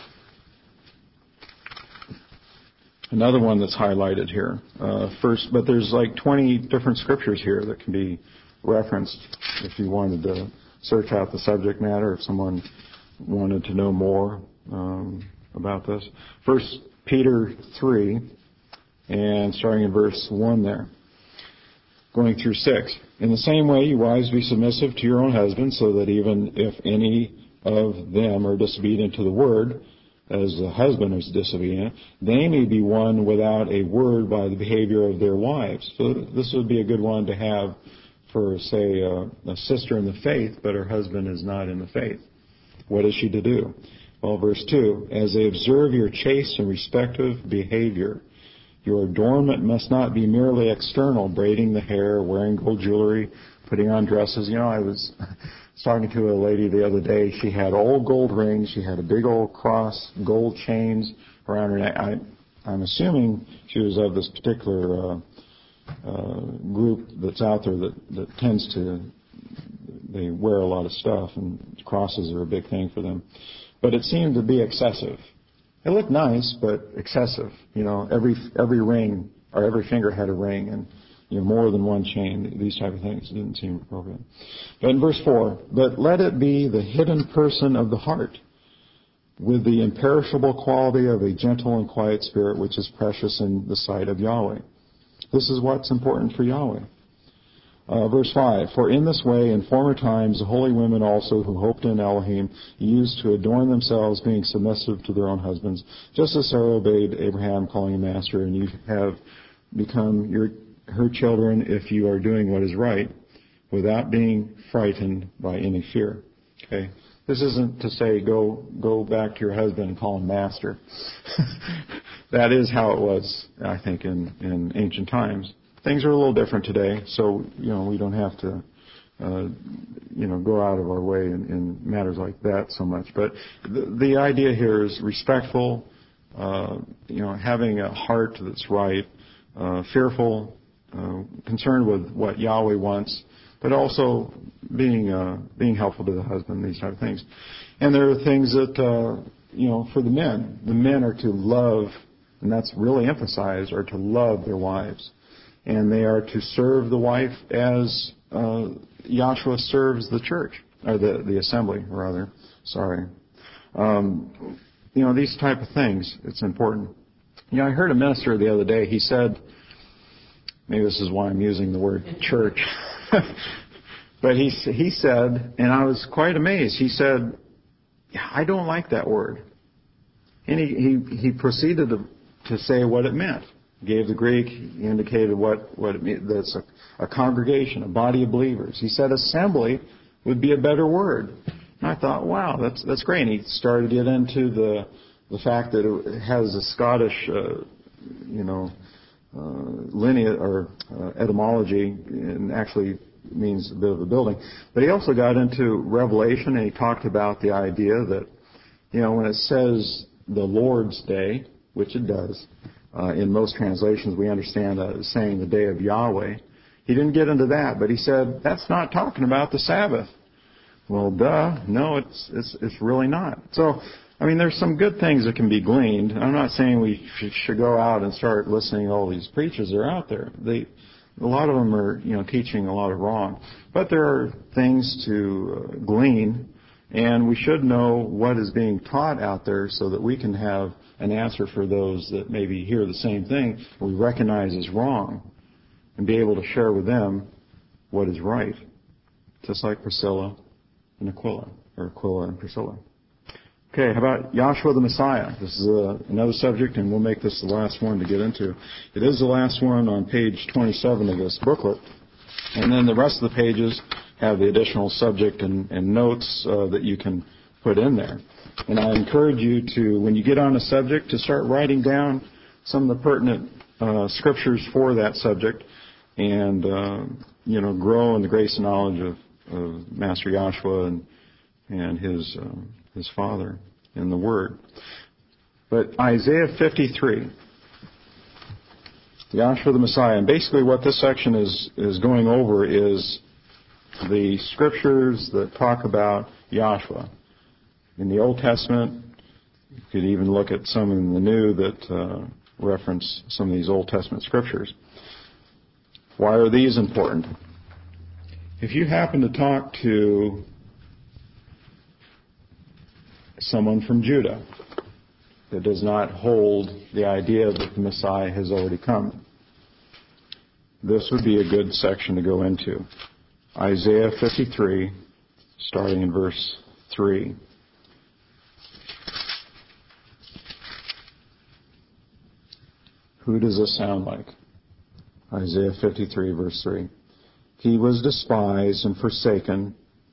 Another one that's highlighted here. Uh, first, but there's like twenty different scriptures here that can be referenced if you wanted to search out the subject matter, if someone wanted to know more um, about this. First Peter three, and starting in verse one there, going through six. In the same way, you wives, be submissive to your own husbands, so that even if any of them are disobedient to the word, as the husband is disobedient, they may be won without a word by the behavior of their wives. So this would be a good one to have for, say, a, a sister in the faith, but her husband is not in the faith. What is she to do? Well, verse two, as they observe your chaste and respective behavior, your adornment must not be merely external, braiding the hair, wearing gold jewelry, putting on dresses. You know, I was talking to a lady the other day. She had old gold rings. She had a big old cross, gold chains around her neck. I, I'm assuming she was of this particular uh, uh, group that's out there that, that tends to, they wear a lot of stuff, and crosses are a big thing for them. But it seemed to be excessive. It looked nice, but excessive. You know, every every ring or every finger had a ring, and you know, more than one chain. These type of things didn't seem appropriate. But in verse four, but let it be the hidden person of the heart, with the imperishable quality of a gentle and quiet spirit, which is precious in the sight of Yahweh. This is what's important for Yahweh. Uh, verse five, for in this way in former times the holy women also who hoped in Elohim used to adorn themselves, being submissive to their own husbands, just as Sarah obeyed Abraham, calling him master, and you have become your her children if you are doing what is right, without being frightened by any fear. Okay, this isn't to say go go back to your husband and call him master. That is how it was, I think, in, in ancient times. Things are a little different today, so you know we don't have to, uh, you know, go out of our way in, in matters like that so much. But the, the idea here is respectful, uh, you know, having a heart that's right, uh, fearful, uh, concerned with what Yahweh wants, but also being uh, being helpful to the husband. These type of things. And there are things that uh, you know for the men. The men are to love, and that's really emphasized, are to love their wives. And they are to serve the wife as uh, Yahshua serves the church, or the, the assembly, rather. Sorry. Um, you know, these type of things, it's important. You know, I heard a minister the other day, he said, maybe this is why I'm using the word church, but he, he said, and I was quite amazed, he said, I don't like that word. And he, he, he proceeded to, to say what it meant. Gave the Greek, he indicated what, what it means. That's a, a congregation, a body of believers. He said assembly would be a better word. And I thought, wow, that's that's great. And he started to get into the the fact that it has a Scottish, uh, you know, uh, lineage or uh, etymology, and actually means a bit of a building. But he also got into Revelation, and he talked about the idea that You know, when it says the Lord's Day, which it does, uh, in most translations we understand that as saying the day of Yahweh. He didn't get into that, but he said, that's not talking about the Sabbath. Well, duh, no, it's, it's, it's really not. So, I mean, there's some good things that can be gleaned. I'm not saying we should go out and start listening to all these preachers that are out there. They, a lot of them are, you know, teaching a lot of wrong. But there are things to uh, glean, and we should know what is being taught out there so that we can have an answer for those that maybe hear the same thing we recognize as wrong, and be able to share with them what is right, just like Priscilla and Aquila, or Aquila and Priscilla. Okay, how about Yahshua the Messiah? This is uh, another subject, and we'll make this the last one to get into. It is the last one on page twenty-seven of this booklet, and then the rest of the pages have the additional subject and, and notes uh, that you can put in there. And I encourage you to, when you get on a subject, to start writing down some of the pertinent uh, scriptures for that subject, and uh, you know, grow in the grace and knowledge of, of Master Yahshua and and his uh, his Father in the Word. But Isaiah fifty-three, Yahshua the Messiah, and basically what this section is is going over is the scriptures that talk about Yahshua in the Old Testament. You could even look at some in the New that uh, reference some of these Old Testament scriptures. Why are these important? If you happen to talk to someone from Judah that does not hold the idea that the Messiah has already come, this would be a good section to go into. Isaiah fifty-three, starting in verse three. Who does this sound like? Isaiah fifty-three, verse three. He was despised and forsaken,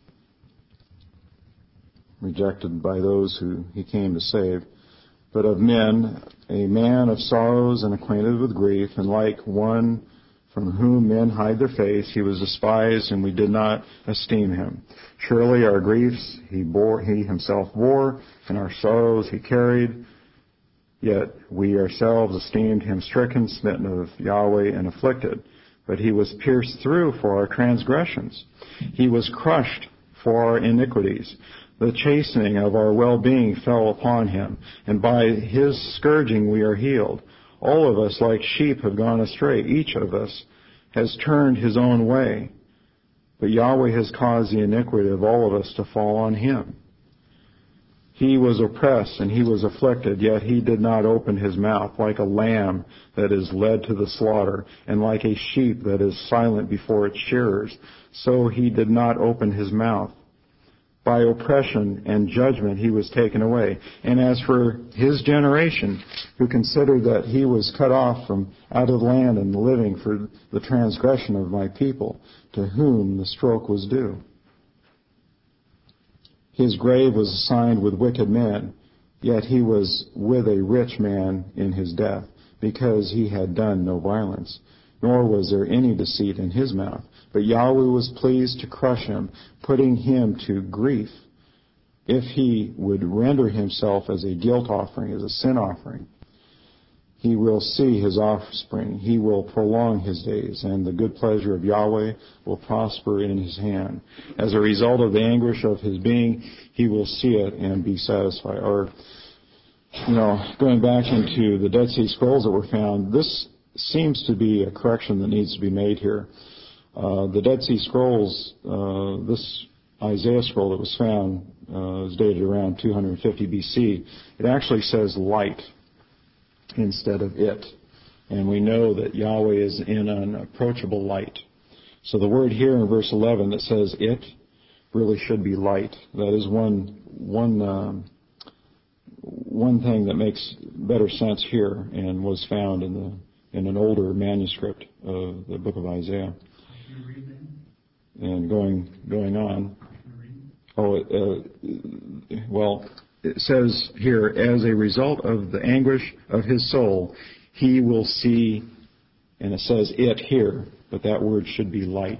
rejected by those who he came to save, but of men, a man of sorrows and acquainted with grief, and like one from whom men hide their face, he was despised, and we did not esteem him. Surely our griefs he bore, he himself bore, and our sorrows he carried. Yet we ourselves esteemed him stricken, smitten of Yahweh, and afflicted. But he was pierced through for our transgressions. He was crushed for our iniquities. The chastening of our well-being fell upon him, and by his scourging we are healed. All of us, like sheep, have gone astray. Each of us has turned his own way. But Yahweh has caused the iniquity of all of us to fall on him. He was oppressed and he was afflicted, yet he did not open his mouth. Like a lamb that is led to the slaughter, and like a sheep that is silent before its shearers, so he did not open his mouth. By oppression and judgment he was taken away. And as for his generation, who considered that he was cut off from out of the land and living for the transgression of my people, to whom the stroke was due. His grave was assigned with wicked men, yet he was with a rich man in his death, because he had done no violence, nor was there any deceit in his mouth. But Yahweh was pleased to crush him, putting him to grief, if he would render himself as a guilt offering, as a sin offering. He will see his offspring. He will prolong his days, and the good pleasure of Yahweh will prosper in his hand. As a result of the anguish of his being, he will see it and be satisfied. Or, you know, going back into the Dead Sea Scrolls that were found, this seems to be a correction that needs to be made here. Uh, the Dead Sea Scrolls, uh, this Isaiah scroll that was found uh, is dated around two hundred fifty B C. It actually says light instead of it. And we know that Yahweh is in an approachable light. So the word here in verse eleven that says it really should be light. That is one one um, one thing that makes better sense here and was found in the in an older manuscript of the book of Isaiah. And going going on. Oh, uh, well, it says here, as a result of the anguish of his soul, he will see, and it says it here, but that word should be light.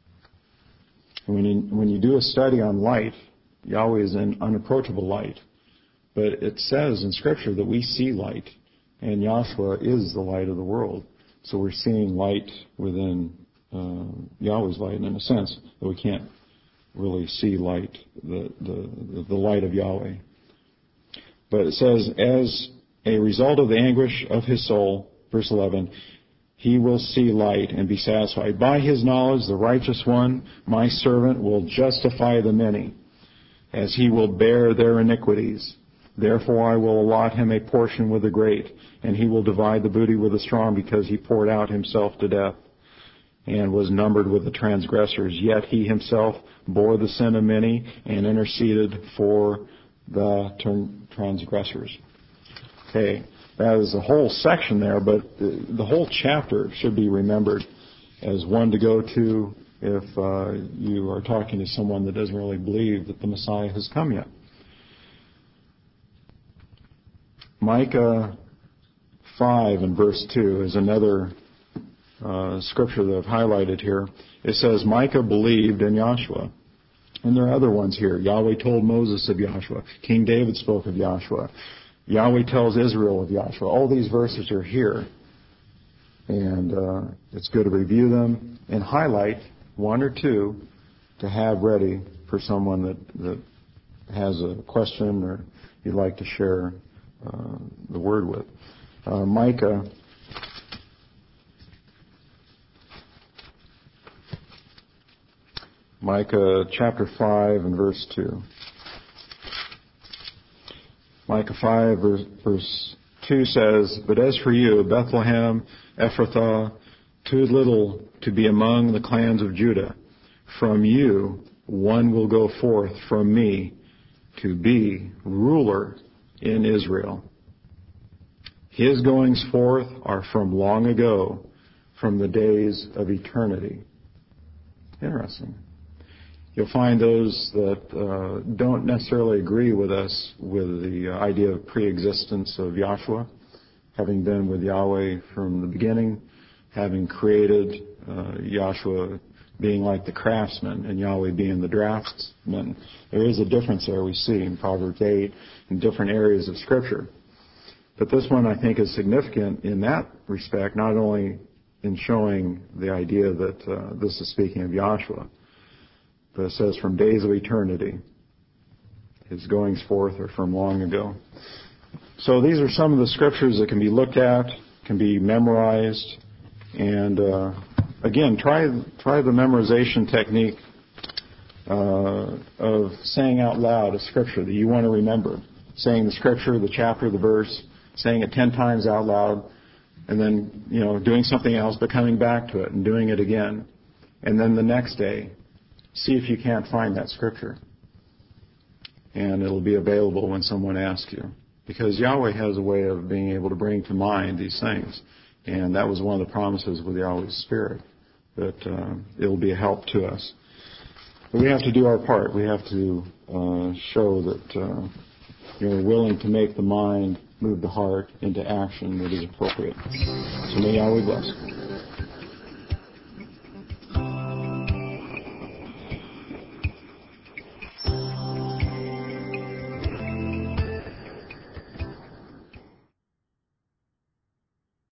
And when you, when you do a study on light, Yahweh is in unapproachable light. But it says in Scripture that we see light, and Yahshua is the light of the world. So we're seeing light within uh, Yahweh's light, in a sense that we can't really see light, the, the, the light of Yahweh. But it says, as a result of the anguish of his soul, verse eleven, he will see light and be satisfied. By his knowledge, the righteous one, my servant, will justify the many, as he will bear their iniquities. Therefore I will allot him a portion with the great, and he will divide the booty with the strong, because he poured out himself to death and was numbered with the transgressors. Yet he himself bore the sin of many and interceded for the transgressors. Okay, that is a whole section there, but the, the whole chapter should be remembered as one to go to if uh, you are talking to someone that doesn't really believe that the Messiah has come yet. Micah five and verse two is another uh, scripture that I've highlighted here. It says, Micah believed in Yahshua. And there are other ones here. Yahweh told Moses of Yahshua. King David spoke of Yahshua. Yahweh tells Israel of Yahshua. All these verses are here. And uh, it's good to review them and highlight one or two to have ready for someone that, that has a question or you'd like to share uh, the word with. Uh, Micah Micah chapter five and verse two. Micah five verse, verse two says, But as for you, Bethlehem, Ephrathah, too little to be among the clans of Judah, from you one will go forth from me to be ruler in Israel. His goings forth are from long ago, from the days of eternity. Interesting. You'll find those that uh, don't necessarily agree with us with the uh, idea of pre-existence of Yahshua, having been with Yahweh from the beginning, having created uh, Yahshua being like the craftsman and Yahweh being the draftsman. There is a difference there we see in Proverbs eight and different areas of Scripture. But this one I think is significant in that respect, not only in showing the idea that uh, this is speaking of Yahshua, but it says from days of eternity. His goings forth are from long ago. So these are some of the scriptures that can be looked at, can be memorized, and uh, again, try try the memorization technique uh, of saying out loud a scripture that you want to remember. Saying the scripture, the chapter, the verse, saying it ten times out loud, and then, you know, doing something else, but coming back to it and doing it again. And then the next day, see if you can't find that scripture. And it'll be available when someone asks you. Because Yahweh has a way of being able to bring to mind these things. And that was one of the promises with Yahweh's Spirit, that uh, it'll be a help to us. But we have to do our part. We have to uh, show that uh, you're willing to make the mind move the heart into action that is appropriate. So may Yahweh bless.